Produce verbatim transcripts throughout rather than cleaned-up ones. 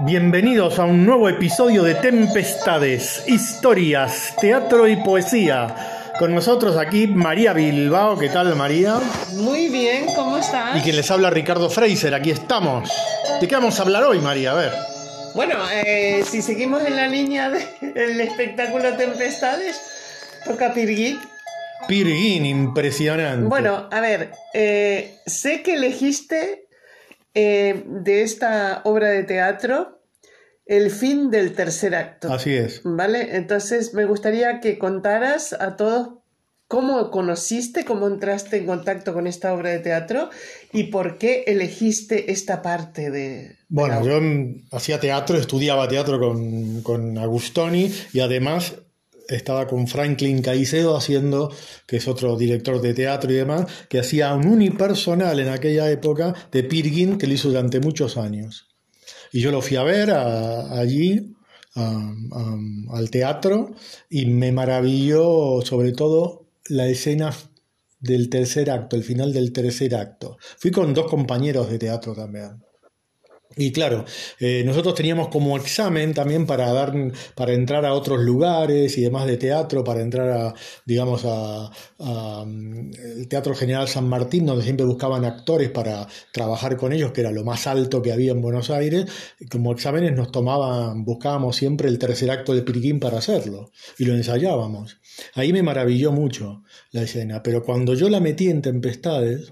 Bienvenidos a un nuevo episodio de Tempestades, historias, teatro y poesía. Con nosotros aquí María Bilbao. ¿Qué tal, María? Muy bien, ¿cómo estás? Y quien les habla, Ricardo Fraser. Aquí estamos. ¿De qué vamos a hablar hoy, María? A ver. Bueno, eh, si seguimos en la línea del espectáculo Tempestades, toca Peer Gynt. Peer Gynt, impresionante. Bueno, a ver, eh, sé que elegiste eh, de esta obra de teatro el fin del tercer acto. Así es. ¿Vale? Entonces me gustaría que contaras a todos cómo conociste, cómo entraste en contacto con esta obra de teatro y por qué elegiste esta parte de... Bueno, de yo hacía teatro, estudiaba teatro con, con Agustoni y además estaba con Franklin Caicedo haciendo, que es otro director de teatro y demás, que hacía un unipersonal en aquella época de Peer Gynt que lo hizo durante muchos años. Y yo lo fui a ver a, allí, a, a, al teatro, y me maravilló sobre todo la escena del tercer acto, el final del tercer acto. Fui con dos compañeros de teatro también. Y claro, eh, nosotros teníamos como examen también para dar, para entrar a otros lugares y demás de teatro, para entrar a, digamos, a, a el Teatro General San Martín, donde siempre buscaban actores para trabajar con ellos, que era lo más alto que había en Buenos Aires. Y como exámenes nos tomaban, buscábamos siempre el tercer acto de Peer Gynt para hacerlo, y lo ensayábamos. Ahí me maravilló mucho la escena, pero cuando yo la metí en Tempestades,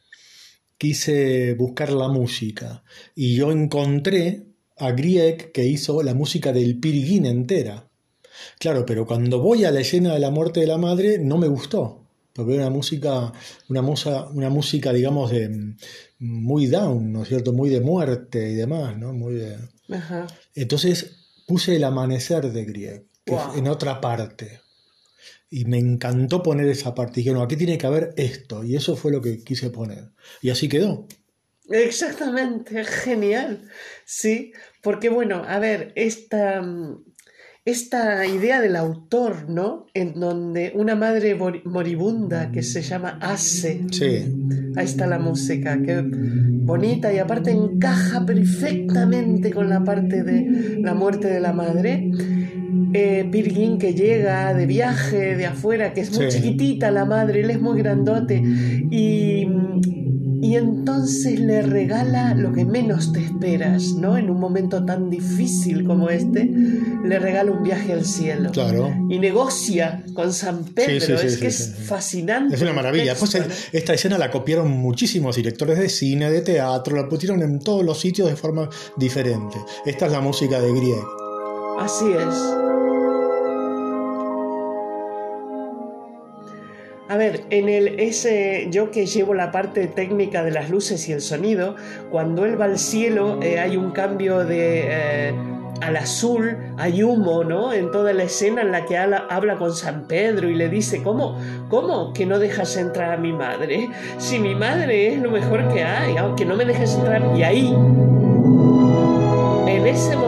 quise buscar la música y yo encontré a Grieg, que hizo la música del Peer Gynt entera. Claro, pero cuando voy a la escena de la muerte de la madre no me gustó, porque era una música, una, musa, una música, digamos, de muy down, ¿no es cierto? Muy de muerte y demás, ¿no? Muy de... Ajá. Entonces puse El amanecer de Grieg, que Wow. es en otra parte. Y me encantó poner esa parte. Y dije, no, aquí tiene que haber esto. Y eso fue lo que quise poner. Y así quedó. Exactamente, genial. Sí, porque bueno, a ver, esta, esta idea del autor, ¿no? En donde una madre moribunda que se llama Ace. Sí. Ahí está la música, qué bonita, y aparte encaja perfectamente con la parte de la muerte de la madre. Eh, Peer Gynt, que llega de viaje de afuera, que es muy Sí. chiquitita la madre, él es muy grandote, y, y entonces le regala lo que menos te esperas, ¿no? En un momento tan difícil como este, le regala un viaje al cielo. Claro. Y negocia con San Pedro. Sí, sí, sí, es sí, que sí, es sí. fascinante. Es una maravilla. Texto, Después, ¿no? esta escena la copiaron muchísimos directores de cine, de teatro, la pusieron en todos los sitios de forma diferente. Esta es la música de Grieg. Así es. A ver, en el ese yo que llevo la parte técnica de las luces y el sonido, cuando él va al cielo eh, hay un cambio de eh, al azul, hay humo, ¿no? En toda la escena en la que habla, habla con San Pedro y le dice, ¿cómo? ¿Cómo que no dejas entrar a mi madre? Si mi madre es lo mejor que hay, aunque no me dejes entrar. Y ahí, en ese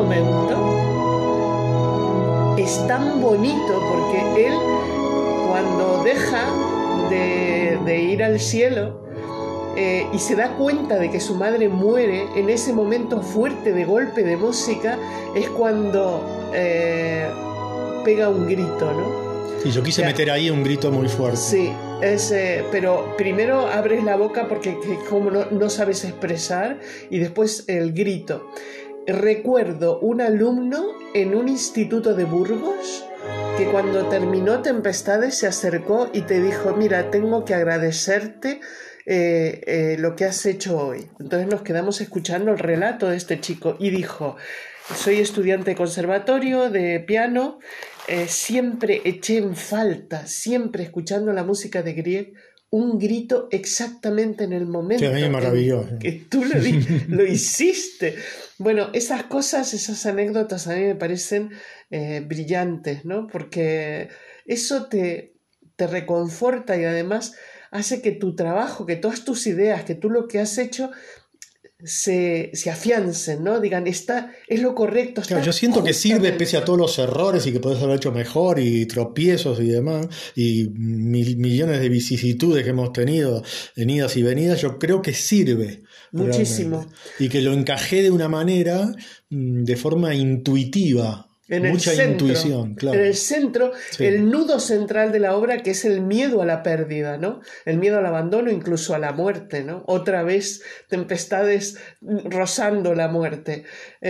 momento, es tan bonito porque él, cuando deja de, de ir al cielo eh, y se da cuenta de que su madre muere, en ese momento fuerte de golpe de música es cuando eh, pega un grito, ¿no? Sí, yo quise Ya. meter ahí un grito muy fuerte. Sí, es, eh, pero primero abres la boca porque que, como no, no sabes expresar, y después el grito. Recuerdo un alumno en un instituto de Burgos que cuando terminó Tempestades se acercó y te dijo, mira, tengo que agradecerte eh, eh, lo que has hecho hoy. Entonces nos quedamos escuchando el relato de este chico y dijo, soy estudiante de conservatorio de piano, eh, siempre eché en falta, siempre escuchando la música de Grieg, un grito exactamente en el momento Sí, a mí me maravilló. en que tú lo, lo hiciste. Bueno, esas cosas, esas anécdotas a mí me parecen eh, brillantes, ¿no? Porque eso te, te reconforta y además hace que tu trabajo, que todas tus ideas, que tú lo que has hecho se, se afiancen, ¿no? Digan, está, es lo correcto. Está claro, yo siento que sirve justamente. pese a todos los errores y que podés haber hecho mejor y tropiezos y demás y mil, millones de vicisitudes que hemos tenido en idas y venidas. Yo creo que sirve Muchísimo. realmente. Y que lo encajé de una manera de forma intuitiva. En el Mucha centro, intuición, claro. En el centro, Sí. el nudo central de la obra, que es el miedo a la pérdida, ¿no? El miedo al abandono, incluso a la muerte, ¿no? Otra vez, tempestades rozando la muerte,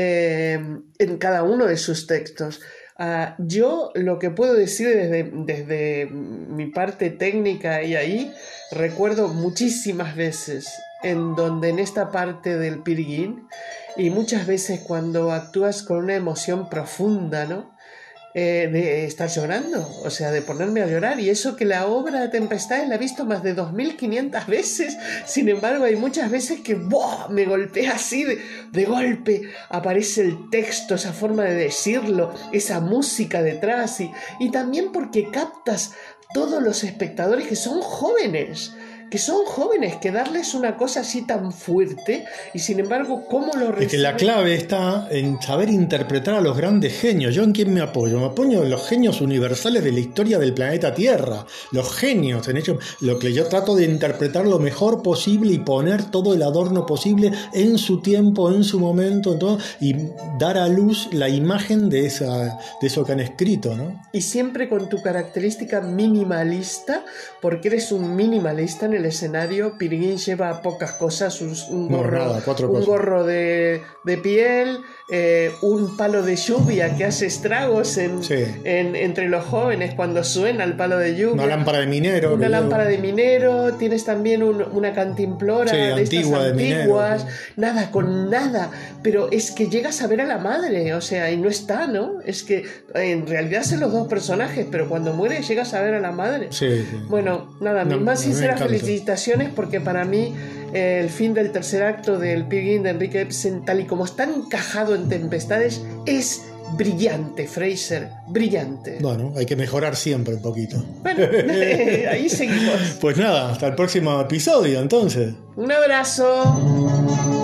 eh, en cada uno de sus textos. Uh, yo lo que puedo decir desde, desde mi parte técnica y ahí, recuerdo muchísimas veces en donde en esta parte del Peer Gynt, y muchas veces cuando actúas con una emoción profunda, ¿no? Eh, de estar llorando, o sea, de ponerme a llorar, y eso que la obra de Tempestades la he visto más de dos mil quinientas veces, sin embargo hay muchas veces que ¡boh! Me golpea así, de, de golpe aparece el texto, esa forma de decirlo, esa música detrás, y, y también porque captas todos los espectadores que son jóvenes, que son jóvenes, que darles una cosa así tan fuerte y sin embargo cómo lo reciben. Es que la clave está en saber interpretar a los grandes genios. ¿Yo en quién me apoyo? Me apoyo en los genios universales de la historia del planeta Tierra. Los genios, en hecho, lo que yo trato de interpretar lo mejor posible y poner todo el adorno posible en su tiempo, en su momento, en todo, y dar a luz la imagen de, esa, de eso que han escrito, ¿no? Y siempre con tu característica minimalista, porque eres un minimalista en el escenario. Peer Gynt lleva pocas cosas, un, un gorro, no, nada, cuatro un cosas. gorro de, de piel, eh, un palo de lluvia que hace estragos en, sí. en, entre los jóvenes cuando suena el palo de lluvia. Una lámpara de minero. Una lámpara yo... de minero, tienes también un, una cantimplora sí, de antigua, estas antiguas, de minero. Nada, con nada, pero es que llegas a ver a la madre, o sea, y no está, ¿no? Es que en realidad son los dos personajes, pero cuando muere llegas a ver a la madre. Sí, sí. Bueno, nada, no, mis más sinceras felicitaciones, porque para mí eh, el fin del tercer acto del Peer Gynt de Enrique Ibsen, tal y como está encajado en Tempestades, es brillante, Fraser, brillante. Bueno, hay que mejorar siempre un poquito. Bueno, ahí seguimos. Pues nada, hasta el próximo episodio entonces. Un abrazo.